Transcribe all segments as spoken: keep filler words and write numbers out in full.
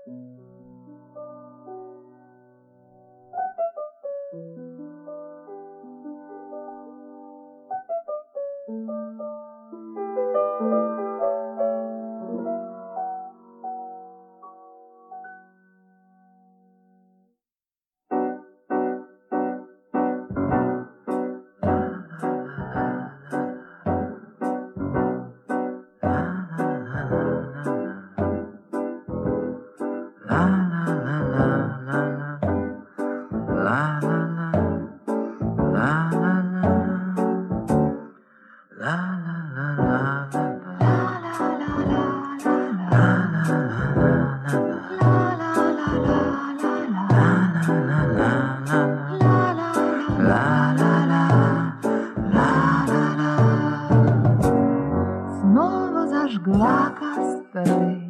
Снова зажгла костры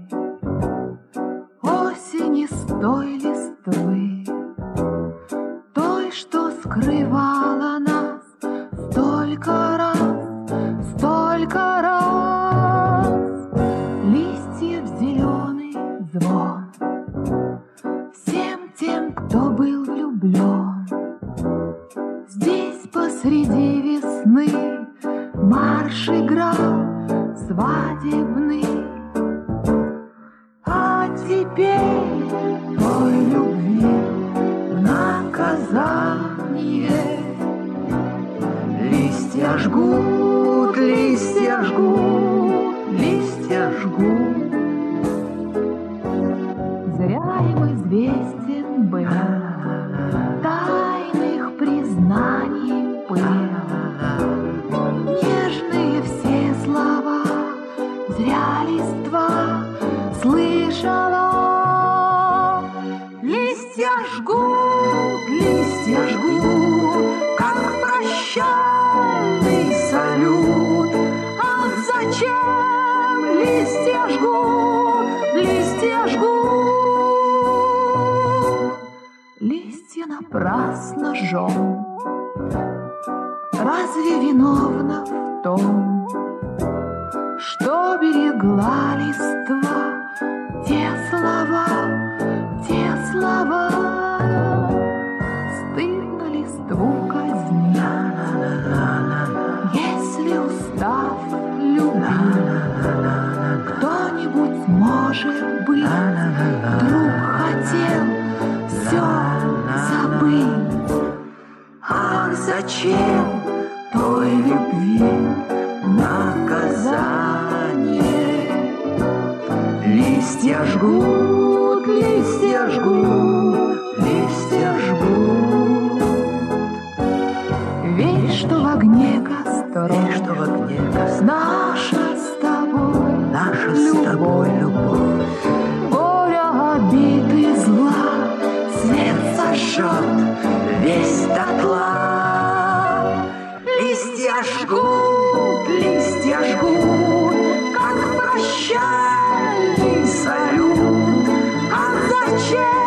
осени с той листвы, той, что скрывала нас столько раз, столько раз. Листьев зеленый звон всем тем, кто был влюблен. Здесь посреди весны марш играл свадебный. А теперь той любви в наказание листья жгут, листья жгут, листья жгут. Зря им известен был тайных признаний пыл. Нежные все слова зря листва слышала. Листья жгут, листья жгут, как прощальный салют. Ах, зачем листья жгут, листья жгут? Листья напрасно жжем. Разве виновна в том, что берегла листва те слова, те слова? Стыдно листву казнить, если устав любить. Кто-нибудь, может быть, вдруг хотел все забыть. Ах, зачем той любви наказание? Листья жгут, листья жгут, листья жгут. Верь, что в огне костров, верь, что в огне костров наша с тобой, наша с тобой любовь. Горя, обид и зла Свет сожжет весь дотла. Листья жгут, листья жгут, как прощальный салют. А зачем